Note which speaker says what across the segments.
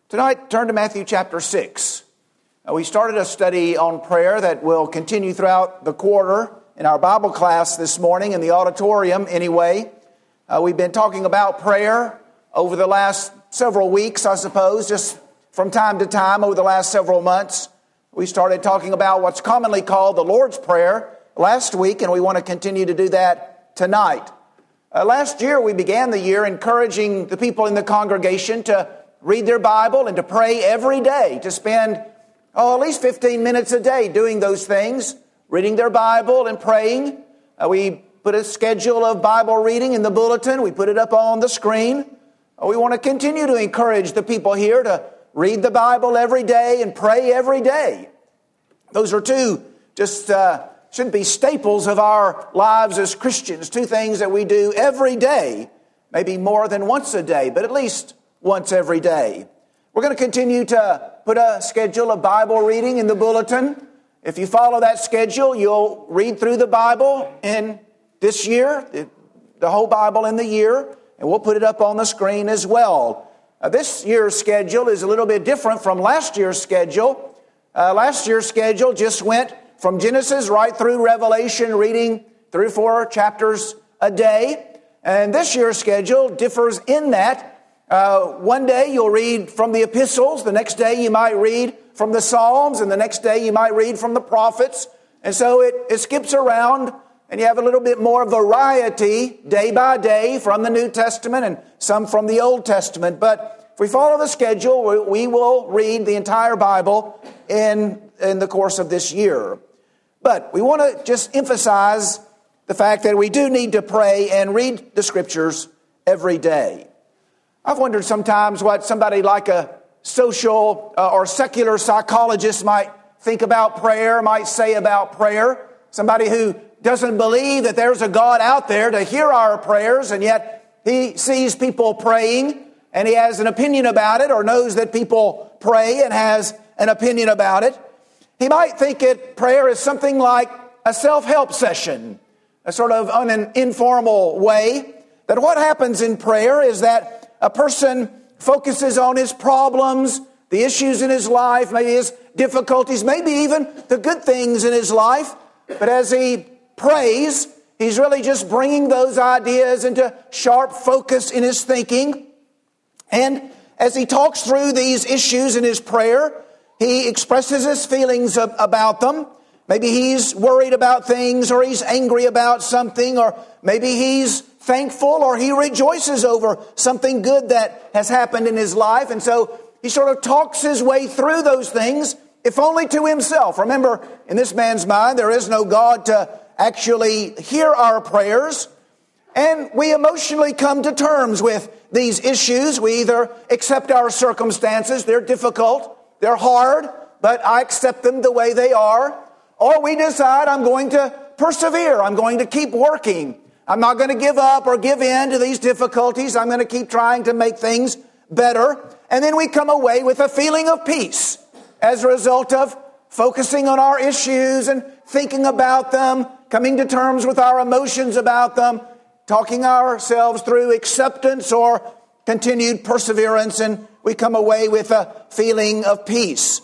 Speaker 1: Tonight, turn to Matthew chapter 6. We started a study on prayer that will continue throughout the quarter in our Bible class this morning, in the auditorium anyway. We've been talking about prayer over the last several weeks, I suppose, just from time to time over the last several months. We started talking about what's commonly called the Lord's Prayer last week, and we want to continue to do that tonight. Last year, we began the year encouraging the people in the congregation to read their Bible and to pray every day, to spend at least 15 minutes a day doing those things, reading their Bible and praying. We put a schedule of Bible reading in the bulletin. We put it up on the screen. We want to continue to encourage the people here to read the Bible every day and pray every day. Those are two should be staples of our lives as Christians, two things that we do every day, maybe more than once a day, but at least once every day. We're going to continue to put a schedule of Bible reading in the bulletin. If you follow that schedule, you'll read through the Bible in this year, the whole Bible in the year, and we'll put it up on the screen as well. This year's schedule is a little bit different from last year's schedule. Last year's schedule just went from Genesis right through Revelation, reading 3 or 4 chapters a day. And this year's schedule differs in that one day you'll read from the epistles, the next day you might read from the Psalms, and the next day you might read from the prophets. And so it skips around, and you have a little bit more variety day by day from the New Testament and some from the Old Testament. But if we follow the schedule, we will read the entire Bible in the course of this year. But we want to just emphasize the fact that we do need to pray and read the Scriptures every day. I've wondered sometimes what somebody like a social or secular psychologist might think about prayer, might say about prayer. Somebody who doesn't believe that there's a God out there to hear our prayers, and yet he sees people praying and he has an opinion about it, or knows that people pray and has an opinion about it. He might think prayer is something like a self-help session, a sort of on an informal way. That what happens in prayer is that a person focuses on his problems, the issues in his life, maybe his difficulties, maybe even the good things in his life. But as he prays, he's really just bringing those ideas into sharp focus in his thinking. And as he talks through these issues in his prayer, he expresses his feelings about them. Maybe he's worried about things, or he's angry about something, or maybe he's thankful, or he rejoices over something good that has happened in his life. And so he sort of talks his way through those things, if only to himself. Remember, in this man's mind, there is no God to actually hear our prayers. And we emotionally come to terms with these issues. We either accept our circumstances, they're difficult, they're hard, but I accept them the way they are. Or we decide I'm going to persevere, I'm going to keep working. I'm not going to give up or give in to these difficulties. I'm going to keep trying to make things better. And then we come away with a feeling of peace as a result of focusing on our issues and thinking about them, coming to terms with our emotions about them, talking ourselves through acceptance or continued perseverance, and we come away with a feeling of peace.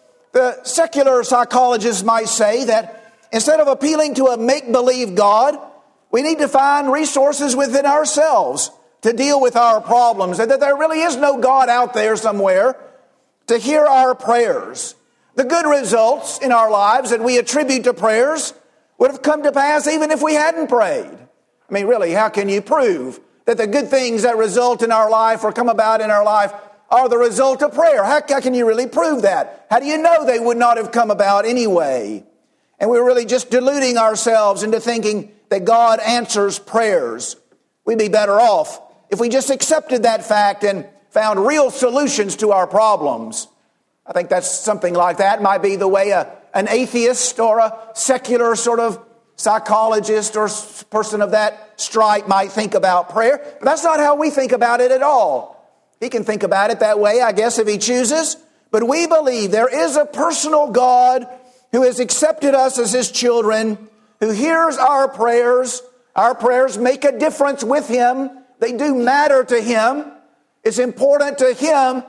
Speaker 1: The secular psychologists might say that instead of appealing to a make-believe God, we need to find resources within ourselves to deal with our problems, and that there really is no God out there somewhere to hear our prayers. The good results in our lives that we attribute to prayers would have come to pass even if we hadn't prayed. I mean, really, how can you prove that the good things that result in our life or come about in our life are the result of prayer? How can you really prove that? How do you know they would not have come about anyway? And we're really just deluding ourselves into thinking that God answers prayers. We'd be better off if we just accepted that fact and found real solutions to our problems. I think that's something like that might be the way an atheist or a secular sort of psychologist or person of that stripe might think about prayer. But that's not how we think about it at all. He can think about it that way, I guess, if he chooses. But we believe there is a personal God who has accepted us as his children, who hears our prayers. Our prayers make a difference with him. They do matter to him. It's important to him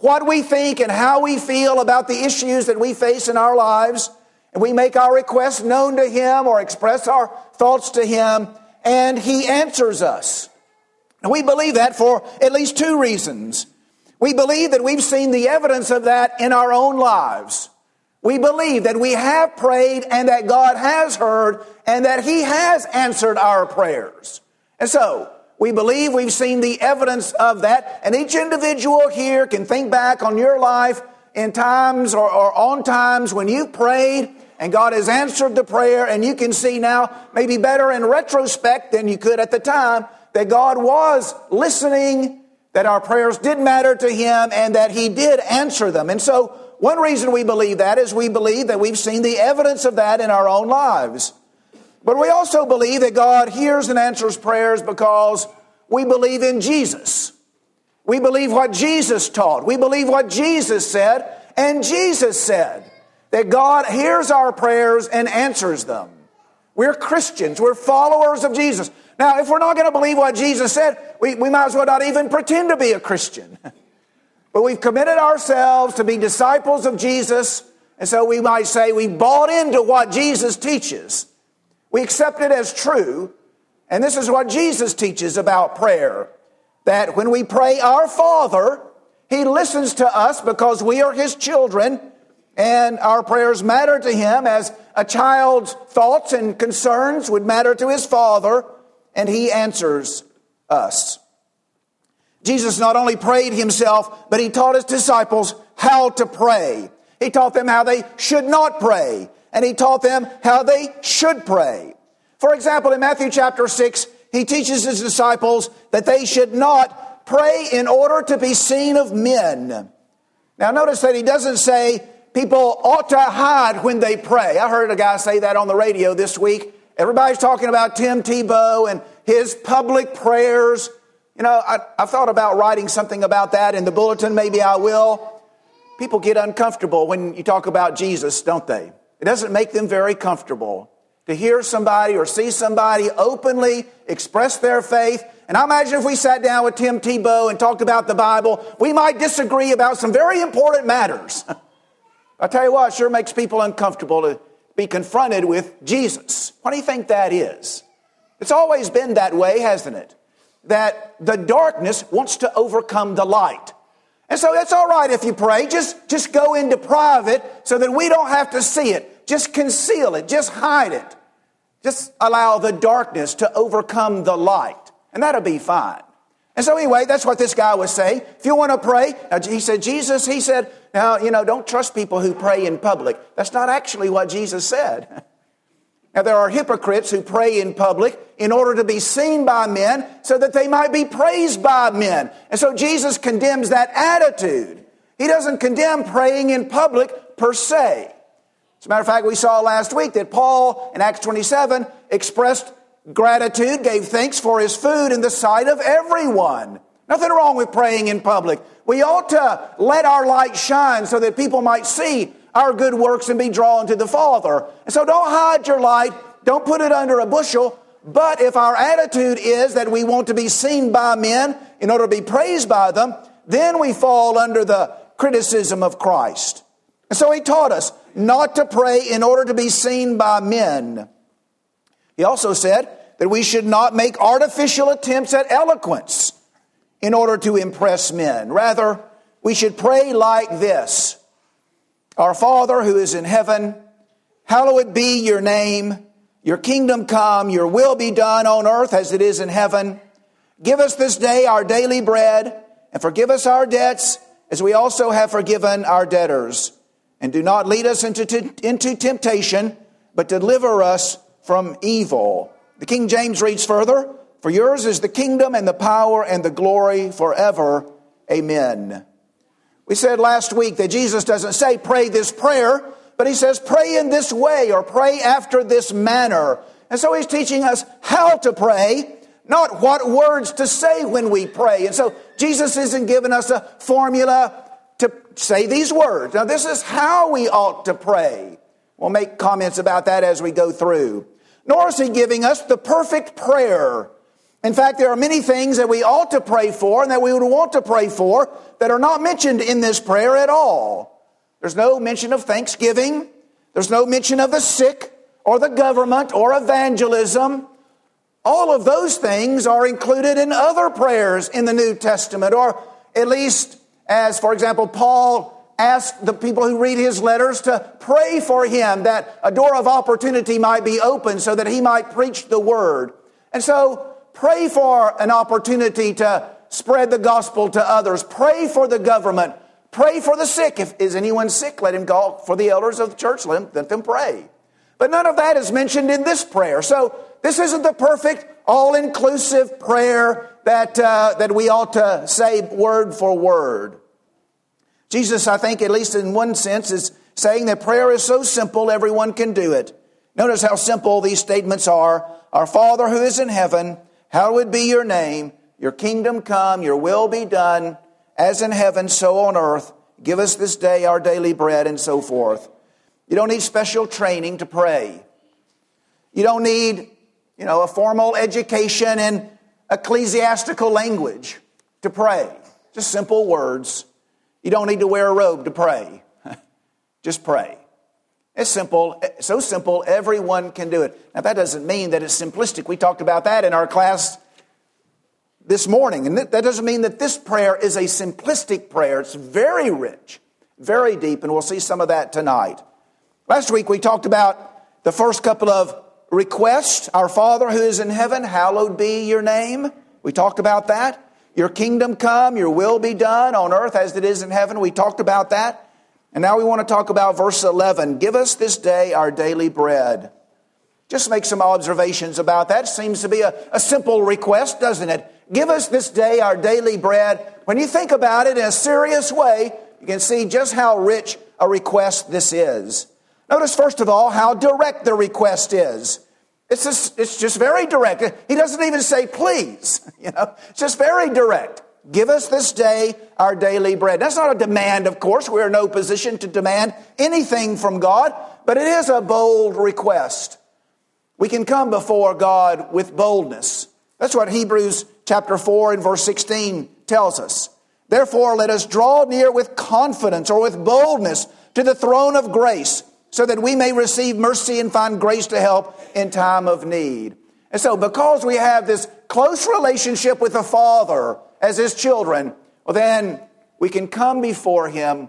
Speaker 1: what we think and how we feel about the issues that we face in our lives. And we make our requests known to Him or express our thoughts to Him, and He answers us. And we believe that for at least two reasons. We believe that we've seen the evidence of that in our own lives. We believe that we have prayed and that God has heard and that He has answered our prayers. And so, we believe we've seen the evidence of that. And each individual here can think back on your life in times or on times when you've prayed and God has answered the prayer, and you can see now, maybe better in retrospect than you could at the time, that God was listening, that our prayers did matter to Him, and that He did answer them. And so, one reason we believe that is we believe that we've seen the evidence of that in our own lives. But we also believe that God hears and answers prayers because we believe in Jesus. We believe what Jesus taught. We believe what Jesus said. And Jesus said that God hears our prayers and answers them. We're Christians. We're followers of Jesus. Now, if we're not going to believe what Jesus said, we might as well not even pretend to be a Christian. But we've committed ourselves to be disciples of Jesus. And so we might say we bought into what Jesus teaches. We accept it as true, and this is what Jesus teaches about prayer, that when we pray our Father, He listens to us because we are His children, and our prayers matter to Him as a child's thoughts and concerns would matter to his Father, and He answers us. Jesus not only prayed Himself, but He taught His disciples how to pray. He taught them how they should not pray. And He taught them how they should pray. For example, in Matthew chapter 6, He teaches His disciples that they should not pray in order to be seen of men. Now notice that He doesn't say people ought to hide when they pray. I heard a guy say that on the radio this week. Everybody's talking about Tim Tebow and his public prayers. You know, I've thought about writing something about that in the bulletin. Maybe I will. People get uncomfortable when you talk about Jesus, don't they? It doesn't make them very comfortable to hear somebody or see somebody openly express their faith. And I imagine if we sat down with Tim Tebow and talked about the Bible, we might disagree about some very important matters. I'll tell you what, it sure makes people uncomfortable to be confronted with Jesus. What do you think that is? It's always been that way, hasn't it? That the darkness wants to overcome the light. And so it's all right if you pray. Just go into private so that we don't have to see it. Just conceal it. Just hide it. Just allow the darkness to overcome the light. And that'll be fine. And so anyway, that's what this guy was saying. If you want to pray, he said, now, don't trust people who pray in public. That's not actually what Jesus said. Now, there are hypocrites who pray in public in order to be seen by men so that they might be praised by men. And so Jesus condemns that attitude. He doesn't condemn praying in public per se. As a matter of fact, we saw last week that Paul in Acts 27 expressed gratitude, gave thanks for his food in the sight of everyone. Nothing wrong with praying in public. We ought to let our light shine so that people might see our good works and be drawn to the Father. And so don't hide your light. Don't put it under a bushel. But if our attitude is that we want to be seen by men in order to be praised by them, then we fall under the criticism of Christ. And so He taught us not to pray in order to be seen by men. He also said that we should not make artificial attempts at eloquence in order to impress men. Rather, we should pray like this. Our Father who is in heaven, hallowed be your name. Your kingdom come, your will be done on earth as it is in heaven. Give us this day our daily bread, and forgive us our debts as we also have forgiven our debtors. And do not lead us into temptation, but deliver us from evil. The King James reads further, for yours is the kingdom and the power and the glory forever. Amen. We said last week that Jesus doesn't say pray this prayer, but He says pray in this way or pray after this manner. And so He's teaching us how to pray, not what words to say when we pray. And so Jesus isn't giving us a formula to say these words. Now this is how we ought to pray. We'll make comments about that as we go through. Nor is He giving us the perfect prayer. In fact, there are many things that we ought to pray for and that we would want to pray for that are not mentioned in this prayer at all. There's no mention of thanksgiving. There's no mention of the sick or the government or evangelism. All of those things are included in other prayers in the New Testament, or at least as, for example, Paul asked the people who read his letters to pray for him that a door of opportunity might be opened so that he might preach the word. And so pray for an opportunity to spread the gospel to others. Pray for the government. Pray for the sick. If is anyone sick, let him call for the elders of the church. Let them pray. But none of that is mentioned in this prayer. So this isn't the perfect, all-inclusive prayer that we ought to say word for word. Jesus, I think, at least in one sense, is saying that prayer is so simple everyone can do it. Notice how simple these statements are. Our Father who is in heaven, hallowed be your name. Your kingdom come, your will be done, as in heaven, so on earth. Give us this day our daily bread, and so forth. You don't need special training to pray. You don't need, a formal education in ecclesiastical language to pray. Just simple words. You don't need to wear a robe to pray. Just pray. It's simple, so simple, everyone can do it. Now, that doesn't mean that it's simplistic. We talked about that in our class this morning. And that doesn't mean that this prayer is a simplistic prayer. It's very rich, very deep, and we'll see some of that tonight. Last week, we talked about the first couple of requests. Our Father who is in heaven, hallowed be your name. We talked about that. Your kingdom come, your will be done on earth as it is in heaven. We talked about that. And now we want to talk about verse 11. Give us this day our daily bread. Just make some observations about that. Seems to be a simple request, doesn't it? Give us this day our daily bread. When you think about it in a serious way, you can see just how rich a request this is. Notice, first of all, how direct the request is. It's just very direct. He doesn't even say please. It's just very direct. Give us this day our daily bread. That's not a demand, of course. We're in no position to demand anything from God, but it is a bold request. We can come before God with boldness. That's what Hebrews chapter 4 and verse 16 tells us. Therefore, let us draw near with confidence or with boldness to the throne of grace, so that we may receive mercy and find grace to help in time of need. And so because we have this close relationship with the Father as His children, well, then we can come before Him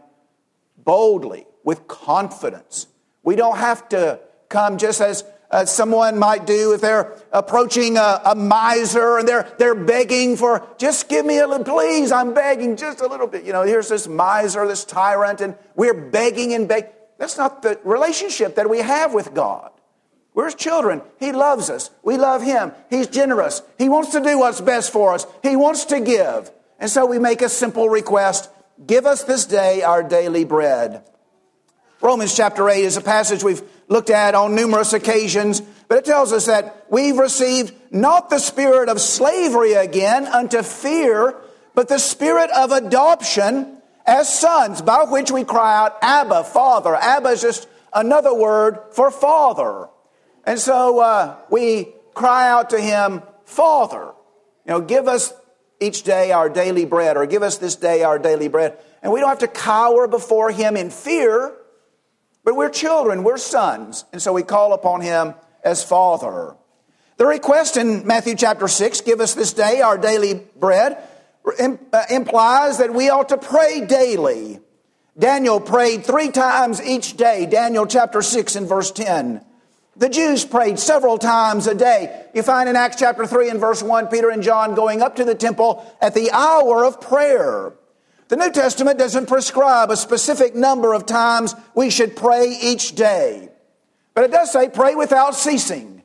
Speaker 1: boldly, with confidence. We don't have to come just as someone might do if they're approaching a miser and they're begging for, just give me a little, please, I'm begging just a little bit. Here's this miser, this tyrant, and we're begging and begging. That's not the relationship that we have with God. We're His children. He loves us. We love Him. He's generous. He wants to do what's best for us. He wants to give. And so we make a simple request. Give us this day our daily bread. Romans chapter 8 is a passage we've looked at on numerous occasions, but it tells us that we've received not the spirit of slavery again unto fear, but the spirit of adoption as sons, by which we cry out, Abba, Father. Abba is just another word for Father. And so we cry out to Him, Father. Give us each day our daily bread, or give us this day our daily bread. And we don't have to cower before Him in fear, but we're children, we're sons. And so we call upon Him as Father. The request in Matthew chapter 6, give us this day our daily bread, implies that we ought to pray daily. Daniel prayed 3 times each day, Daniel chapter 6 and verse 10. The Jews prayed several times a day. You find in Acts chapter 3 and verse 1, Peter and John going up to the temple at the hour of prayer. The New Testament doesn't prescribe a specific number of times we should pray each day. But it does say pray without ceasing.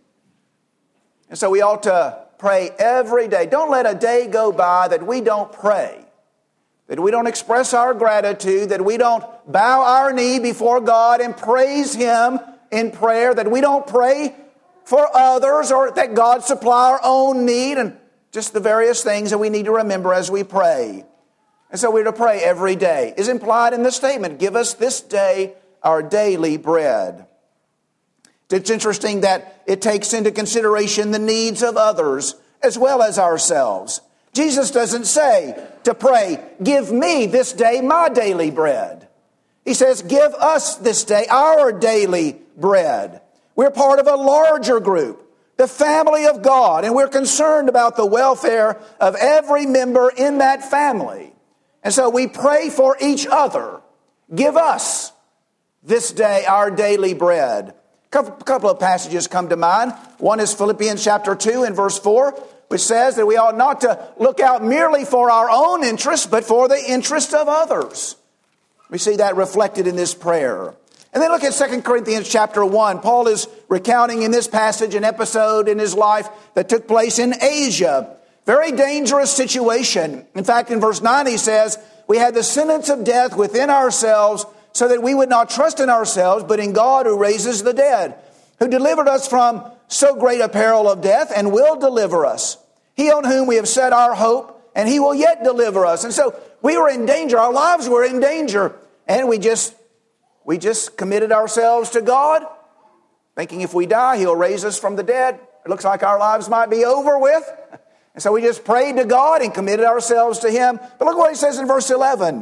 Speaker 1: And so we ought to pray every day. Don't let a day go by that we don't pray, that we don't express our gratitude, that we don't bow our knee before God and praise Him in prayer, that we don't pray for others, or that God supply our own need, and just the various things that we need to remember as we pray. And so we're to pray every day. Is implied in this statement, give us this day our daily bread. It's interesting that it takes into consideration the needs of others as well as ourselves. Jesus doesn't say to pray, give me this day my daily bread. He says, give us this day our daily bread. We're part of a larger group, the family of God, and we're concerned about the welfare of every member in that family. And so we pray for each other. Give us this day our daily bread. A couple of passages come to mind. One is Philippians chapter 2 and verse 4, which says that we ought not to look out merely for our own interests, but for the interest of others. We see that reflected in this prayer. And then look at 2 Corinthians chapter 1. Paul is recounting in this passage an episode in his life that took place in Asia. Very dangerous situation. In fact, in verse 9 he says, we had the sentence of death within ourselves, so that we would not trust in ourselves, but in God who raises the dead, who delivered us from so great a peril of death and will deliver us. He on whom we have set our hope, and he will yet deliver us. And so we were in danger. Our lives were in danger. And we just committed ourselves to God, thinking if we die, he'll raise us from the dead. It looks like our lives might be over with. And so we just prayed to God and committed ourselves to him. But look what he says in verse 11.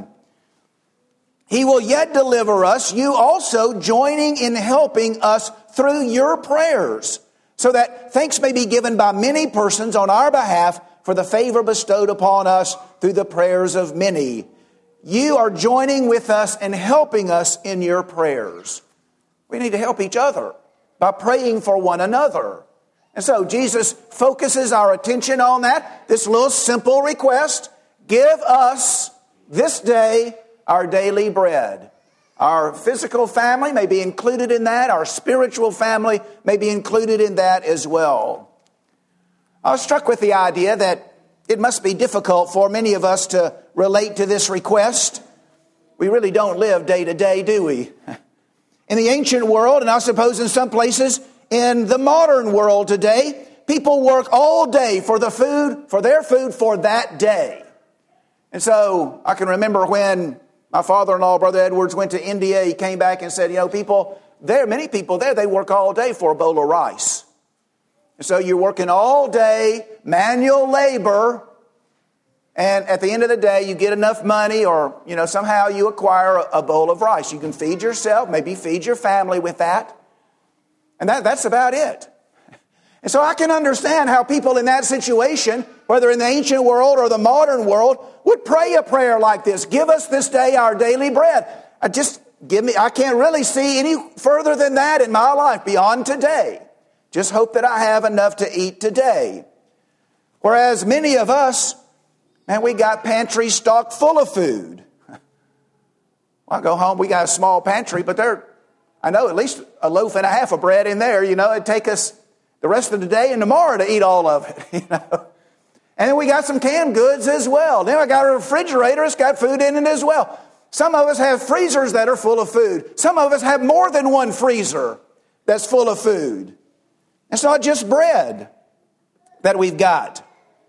Speaker 1: He will yet deliver us, you also joining in helping us through your prayers, so that thanks may be given by many persons on our behalf for the favor bestowed upon us through the prayers of many. You are joining with us and helping us in your prayers. We need to help each other by praying for one another. And so Jesus focuses our attention on that, this little simple request, give us this day our daily bread. Our physical family may be included in that. Our spiritual family may be included in that as well. I was struck with the idea that it must be difficult for many of us to relate to this request. We really don't live day to day, do we? In the ancient world, and I suppose in some places in the modern world today, people work all day for their food for that day. And so I can remember when my father-in-law, Brother Edwards, went to India. He came back and said, many people there, they work all day for a bowl of rice. And so you're working all day, manual labor, and at the end of the day, you get enough money or, somehow you acquire a bowl of rice. You can feed yourself, maybe feed your family with that. And that's about it. And so I can understand how people in that situation, whether in the ancient world or the modern world, would pray a prayer like this. Give us this day our daily bread. I can't really see any further than that in my life beyond today. Just hope that I have enough to eat today. Whereas many of us, we got pantries stocked full of food. I go home, we got a small pantry, but I know at least a loaf and a half of bread in there. It'd take us the rest of the day and tomorrow to eat all of it. And then we got some canned goods as well. Then I got a refrigerator, it's got food in it as well. Some of us have freezers that are full of food. Some of us have more than one freezer that's full of food. It's not just bread that we've got.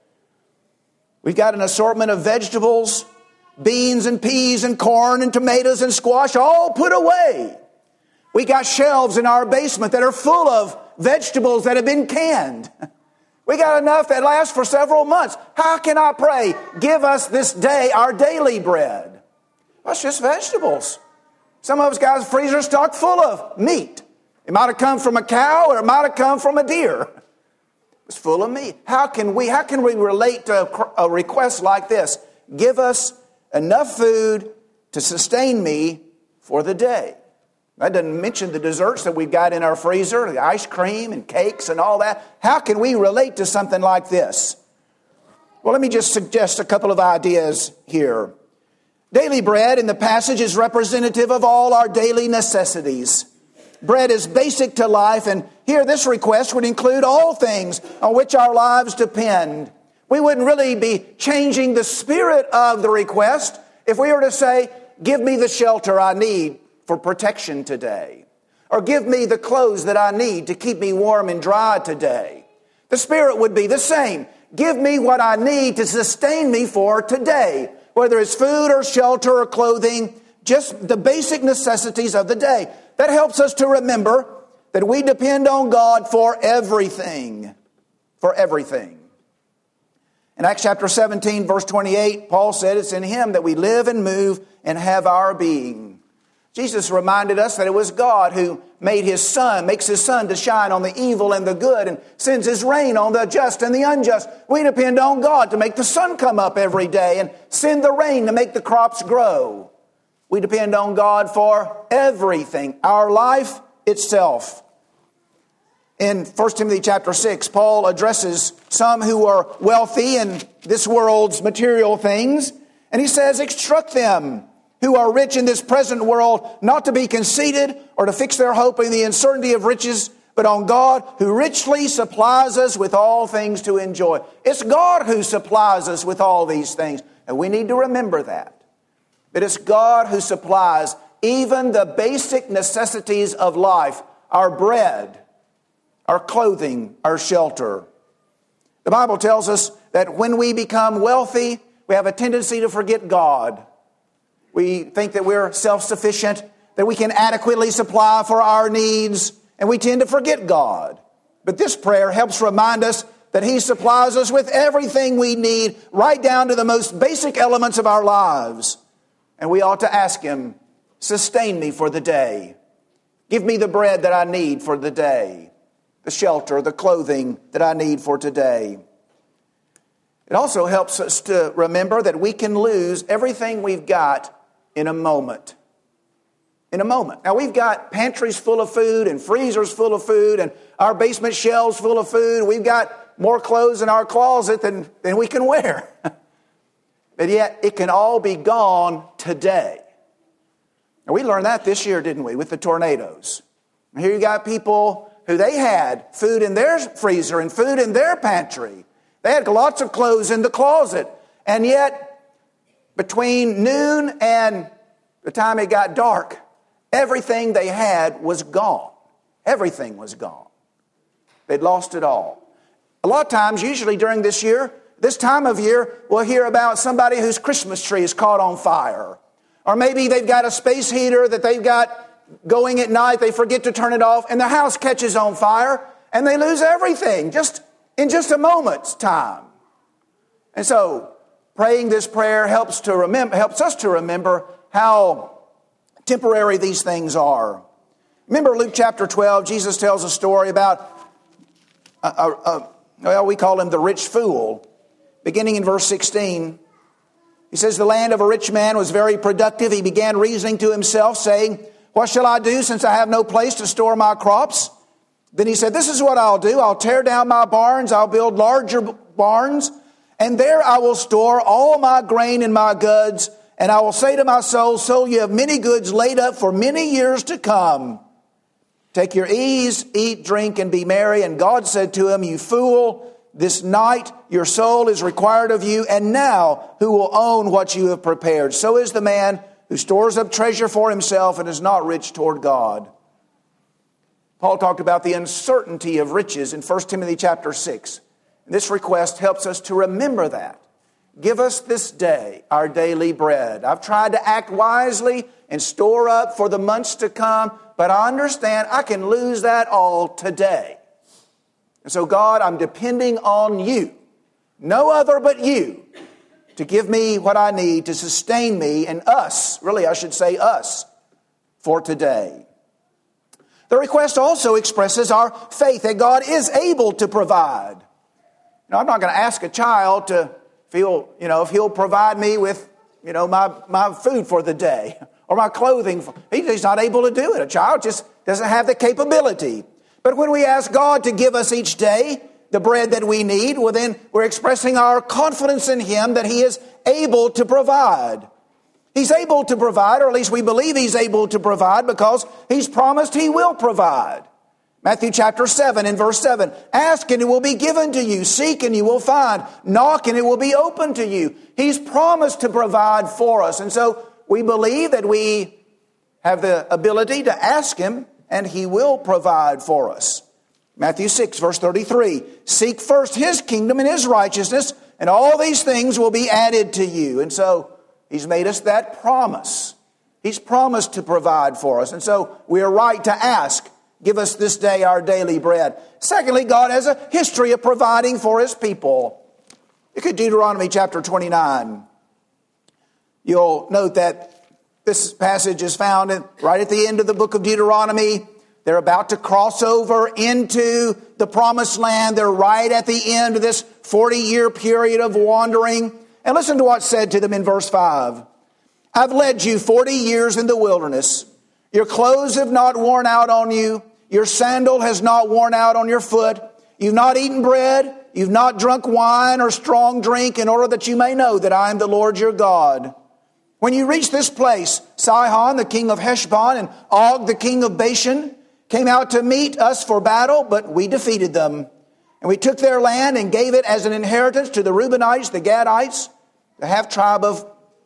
Speaker 1: We've got an assortment of vegetables, beans and peas and corn and tomatoes and squash all put away. We got shelves in our basement that are full of vegetables that have been canned. We got enough that lasts for several months. How can I pray, give us this day our daily bread? Well, it's just vegetables. Some of us got a freezer stocked full of meat. It might have come from a cow or it might have come from a deer. It's full of meat. How can we relate to a request like this? Give us enough food to sustain me for the day. That doesn't mention the desserts that we've got in our freezer, the ice cream and cakes and all that. How can we relate to something like this? Well, let me just suggest a couple of ideas here. Daily bread in the passage is representative of all our daily necessities. Bread is basic to life, and here this request would include all things on which our lives depend. We wouldn't really be changing the spirit of the request if we were to say, give me the shelter I need for protection today, or give me the clothes that I need to keep me warm and dry today. The spirit would be the same. Give me what I need to sustain me for today, whether it's food or shelter or clothing, just the basic necessities of the day. That helps us to remember that we depend on God for everything. For everything. In Acts chapter 17, verse 28, Paul said it's in Him that we live and move and have our being. Jesus reminded us that it was God who makes His sun to shine on the evil and the good and sends His rain on the just and the unjust. We depend on God to make the sun come up every day and send the rain to make the crops grow. We depend on God for everything, our life itself. In 1 Timothy chapter 6, Paul addresses some who are wealthy in this world's material things, and he says, instruct them who are rich in this present world not to be conceited or to fix their hope in the uncertainty of riches, but on God who richly supplies us with all things to enjoy. It's God who supplies us with all these things, and we need to remember that. But it's God who supplies even the basic necessities of life, our bread, our clothing, our shelter. The Bible tells us that when we become wealthy, we have a tendency to forget God. We think that we're self-sufficient, that we can adequately supply for our needs, and we tend to forget God. But this prayer helps remind us that He supplies us with everything we need, right down to the most basic elements of our lives. And we ought to ask Him, sustain me for the day. Give me the bread that I need for the day, the shelter, the clothing that I need for today. It also helps us to remember that we can lose everything we've got in a moment. In a moment. Now, we've got pantries full of food and freezers full of food and our basement shelves full of food. We've got more clothes in our closet than we can wear. But yet, it can all be gone today. And we learned that this year, didn't we, with the tornadoes. And here you got people who they had food in their freezer and food in their pantry. They had lots of clothes in the closet. And yet, between noon and the time it got dark, everything they had was gone. Everything was gone. They'd lost it all. A lot of times, usually during this time of year, we'll hear about somebody whose Christmas tree is caught on fire. Or maybe they've got a space heater that they've got going at night. They forget to turn it off and the house catches on fire and they lose everything in just a moment's time. And so praying this prayer helps us to remember how temporary these things are. Remember Luke chapter 12, Jesus tells a story about, we call him the rich fool. Beginning in verse 16, he says, the land of a rich man was very productive. He began reasoning to himself, saying, what shall I do since I have no place to store my crops? Then he said, this is what I'll do. I'll tear down my barns. I'll build larger barns. And there I will store all my grain and my goods. And I will say to my soul, soul, you have many goods laid up for many years to come. Take your ease, eat, drink, and be merry. And God said to him, you fool, this night your soul is required of you. And now who will own what you have prepared? So is the man who stores up treasure for himself and is not rich toward God. Paul talked about the uncertainty of riches in 1 Timothy chapter 6. This request helps us to remember that. Give us this day our daily bread. I've tried to act wisely and store up for the months to come, but I understand I can lose that all today. And so, God, I'm depending on you, no other but you, to give me what I need to sustain me and us, really I should say us, for today. The request also expresses our faith that God is able to provide. I'm not going to ask a child to feel, if he'll provide me with, my food for the day or my clothing. He's not able to do it. A child just doesn't have the capability. But when we ask God to give us each day the bread that we need, well, then we're expressing our confidence in Him that He is able to provide. He's able to provide, or at least we believe He's able to provide because He's promised He will provide. Matthew chapter 7 and verse 7, ask and it will be given to you. Seek and you will find. Knock and it will be open to you. He's promised to provide for us. And so we believe that we have the ability to ask Him and He will provide for us. Matthew 6 verse 33, seek first His kingdom and His righteousness and all these things will be added to you. And so He's made us that promise. He's promised to provide for us. And so we are right to ask, give us this day our daily bread. Secondly, God has a history of providing for His people. Look at Deuteronomy chapter 29. You'll note that this passage is found right at the end of the book of Deuteronomy. They're about to cross over into the promised land. They're right at the end of this 40-year period of wandering. And listen to what's said to them in verse 5. I've led you 40 years in the wilderness. Your clothes have not worn out on you. Your sandal has not worn out on your foot. You've not eaten bread. You've not drunk wine or strong drink, in order that you may know that I am the Lord your God. When you reach this place, Sihon, the king of Heshbon, and Og, the king of Bashan, came out to meet us for battle, but we defeated them. And we took their land and gave it as an inheritance to the Reubenites, the Gadites, the half-tribe of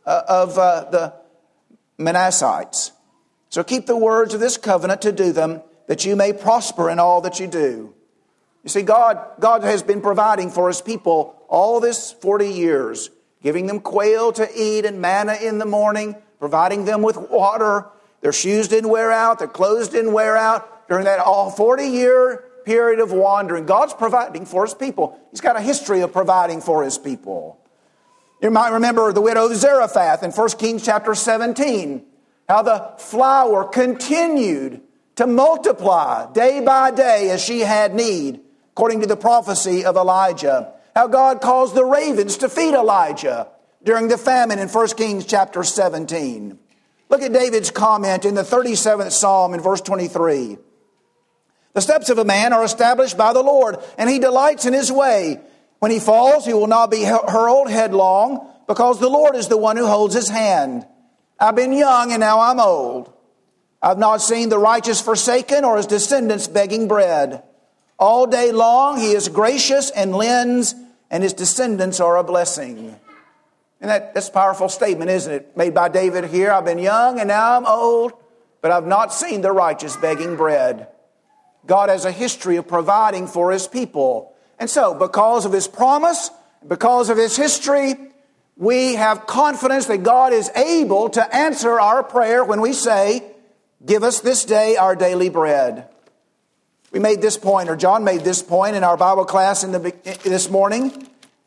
Speaker 1: the Manassites. So keep the words of this covenant to do them, that you may prosper in all that you do. You see, God has been providing for His people all this 40 years, giving them quail to eat and manna in the morning, providing them with water. Their shoes didn't wear out, their clothes didn't wear out. During that all 40-year period of wandering, God's providing for His people. He's got a history of providing for His people. You might remember the widow of Zarephath in 1 Kings chapter 17, how the flour continued to multiply day by day as she had need, according to the prophecy of Elijah. How God caused the ravens to feed Elijah during the famine in 1 Kings chapter 17. Look at David's comment in the 37th Psalm in verse 23. The steps of a man are established by the Lord, and He delights in His way. When he falls, he will not be hurled headlong, because the Lord is the one who holds his hand. I've been young, and now I'm old. I've not seen the righteous forsaken, or his descendants begging bread. All day long He is gracious and lends, and His descendants are a blessing. And that's a powerful statement, isn't it? Made by David here. I've been young and now I'm old, but I've not seen the righteous begging bread. God has a history of providing for His people. And so, because of His promise, because of His history, we have confidence that God is able to answer our prayer when we say, give us this day our daily bread. We made this point, or John made this point in our Bible class this morning.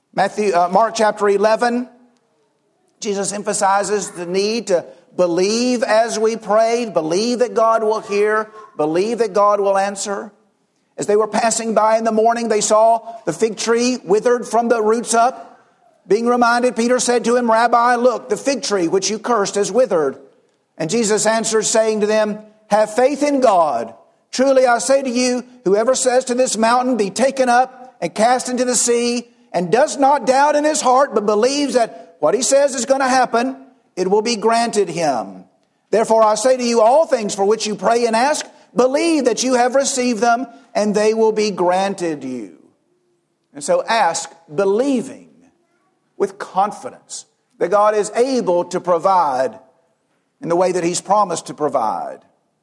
Speaker 1: Mark chapter 11, Jesus emphasizes the need to believe as we pray, believe that God will hear, believe that God will answer. As they were passing by in the morning, they saw the fig tree withered from the roots up. Being reminded, Peter said to him, Rabbi, look, the fig tree which you cursed has withered. And Jesus answered, saying to them, have faith in God. Truly I say to you, whoever says to this mountain, be taken up and cast into the sea, and does not doubt in his heart, but believes that what he says is going to happen, it will be granted him. Therefore I say to you, all things for which you pray and ask, believe that you have received them, and they will be granted you. And so ask, believing with confidence that God is able to provide in the way that He's promised to provide.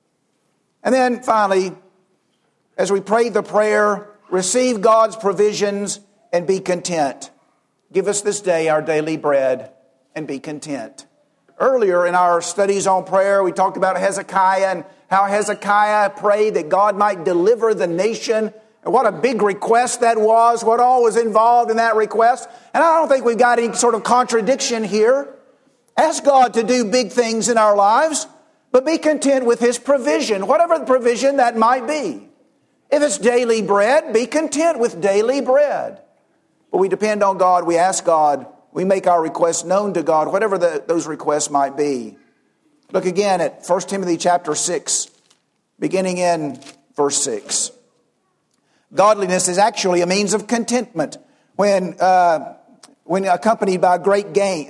Speaker 1: And then finally, as we pray the prayer, receive God's provisions and be content. Give us this day our daily bread and be content. Earlier in our studies on prayer, we talked about Hezekiah and how Hezekiah prayed that God might deliver the nation. And what a big request that was, what all was involved in that request. And I don't think we've got any sort of contradiction here. Ask God to do big things in our lives, but be content with His provision, whatever the provision that might be. If it's daily bread, be content with daily bread. But we depend on God, we ask God, we make our requests known to God, whatever those requests might be. Look again at 1 Timothy chapter 6, beginning in verse 6. Godliness is actually a means of contentment when accompanied by great gain.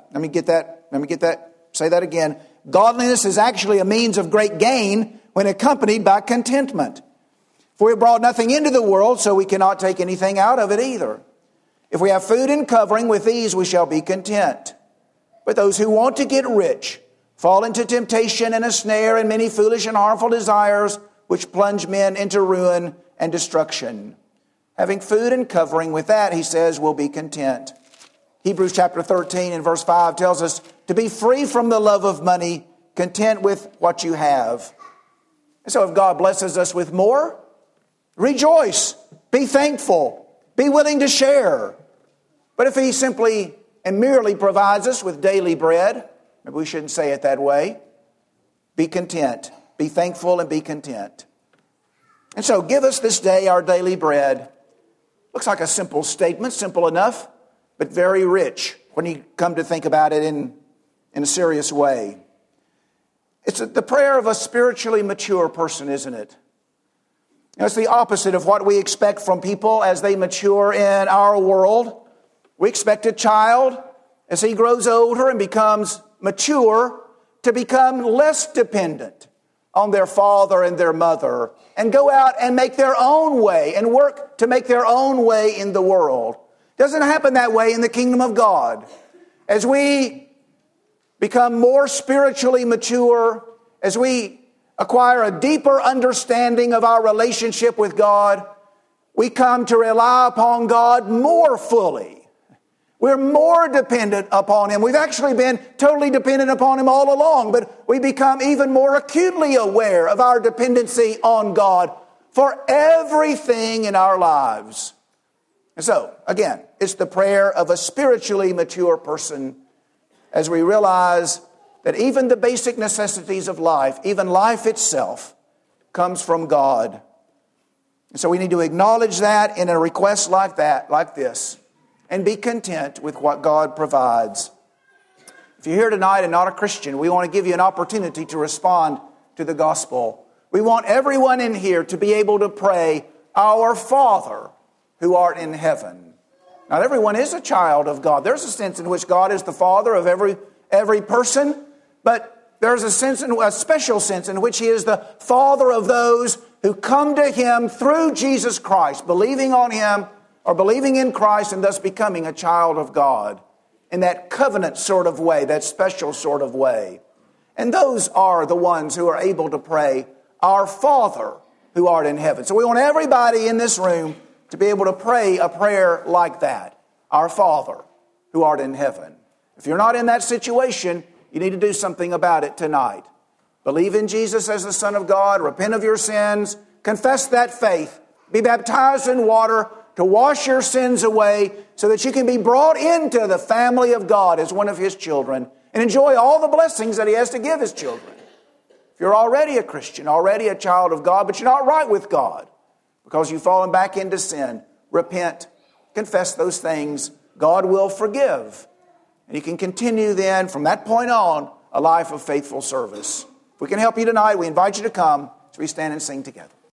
Speaker 1: Say that again. Godliness is actually a means of great gain when accompanied by contentment. For we brought nothing into the world, so we cannot take anything out of it either. If we have food and covering, with these we shall be content. But those who want to get rich fall into temptation and a snare and many foolish and harmful desires, which plunge men into ruin and destruction. Having food and covering, with that, he says, we'll be content. Hebrews chapter 13 and verse 5 tells us to be free from the love of money, content with what you have. And so if God blesses us with more, rejoice, be thankful, be willing to share. But if He simply and merely provides us with daily bread, maybe we shouldn't say it that way, be content. Be thankful and be content. And so give us this day our daily bread. Looks like a simple statement, simple enough, but very rich when you come to think about it in a serious way. It's the prayer of a spiritually mature person, isn't it? It's the opposite of what we expect from people as they mature in our world. We expect a child, as he grows older and becomes mature, to become less dependent on their father and their mother and go out and make their own way and work to make their own way in the world. It doesn't happen that way in the kingdom of God. As we become more spiritually mature, as we acquire a deeper understanding of our relationship with God, we come to rely upon God more fully. We're more dependent upon Him. We've actually been totally dependent upon Him all along, but we become even more acutely aware of our dependency on God for everything in our lives. And so, again, it's the prayer of a spiritually mature person as we realize that even the basic necessities of life, even life itself, comes from God. And so we need to acknowledge that in a request like this, and be content with what God provides. If you're here tonight and not a Christian, we want to give you an opportunity to respond to the gospel. We want everyone in here to be able to pray, "Our Father who art in heaven." Not everyone is a child of God. There's a sense in which God is the Father of every person, but there's a special sense in which He is the Father of those who come to Him through Jesus Christ, believing on Him or believing in Christ and thus becoming a child of God in that covenant sort of way, that special sort of way. And those are the ones who are able to pray, "Our Father who art in heaven." So we want everybody in this room to be able to pray a prayer like that, "Our Father who art in heaven." If you're not in that situation, you need to do something about it tonight. Believe in Jesus as the Son of God, repent of your sins, confess that faith, be baptized in water to wash your sins away so that you can be brought into the family of God as one of His children and enjoy all the blessings that He has to give His children. If you're already a Christian, already a child of God, but you're not right with God because you've fallen back into sin, repent, confess those things. God will forgive. And you can continue then from that point on a life of faithful service. If we can help you tonight, we invite you to come as we stand and sing together.